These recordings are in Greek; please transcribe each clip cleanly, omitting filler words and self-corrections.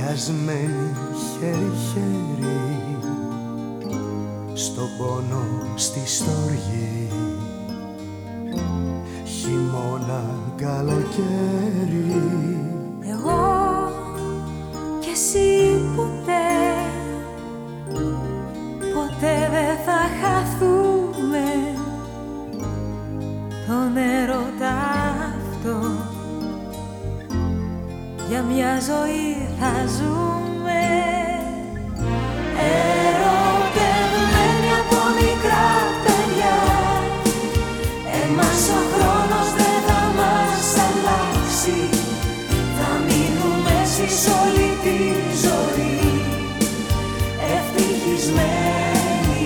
πιασμένοι χέρι-χέρι, στον πόνο, στη στοργή, χειμώνα, καλοκαίρι. Εγώ κι εσύ ποτέ, ποτέ δεν θα χαθούμε τον έρωτα αυτό. Για μια ζωή θα ζούμε ερωτευμένοι από μικρά παιδιά. Εμάς ο χρόνος δεν θα μας αλλάξει. Θα μείνουμε εσείς όλη τη ζωή ευτυχισμένοι.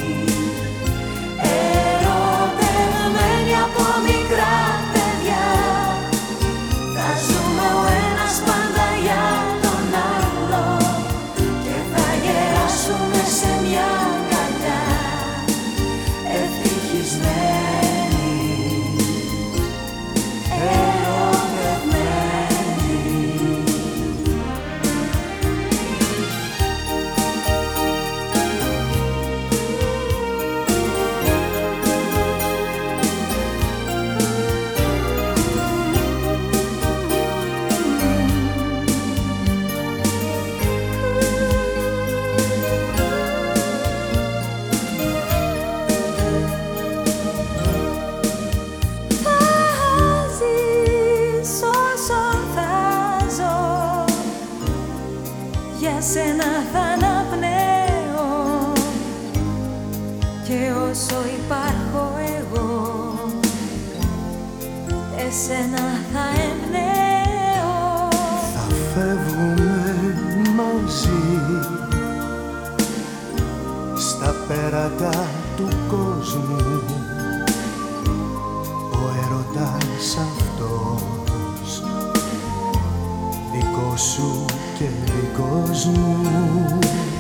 Ερωτευμένοι από μικρά παιδιά. Θα ζούμε ο ένας πάντα για τον άλλο και θα γεράσουμε σε μια αγκαλιά ευτυχισμένοι. Για σένα θα αναπνέω και όσο υπάρχω εγώ εσένα θα εμπνέω. Θα φεύγουμε μαζί στα πέρατα του κόσμου. Ο έρωτας αυτός δικός σου και δικός μου.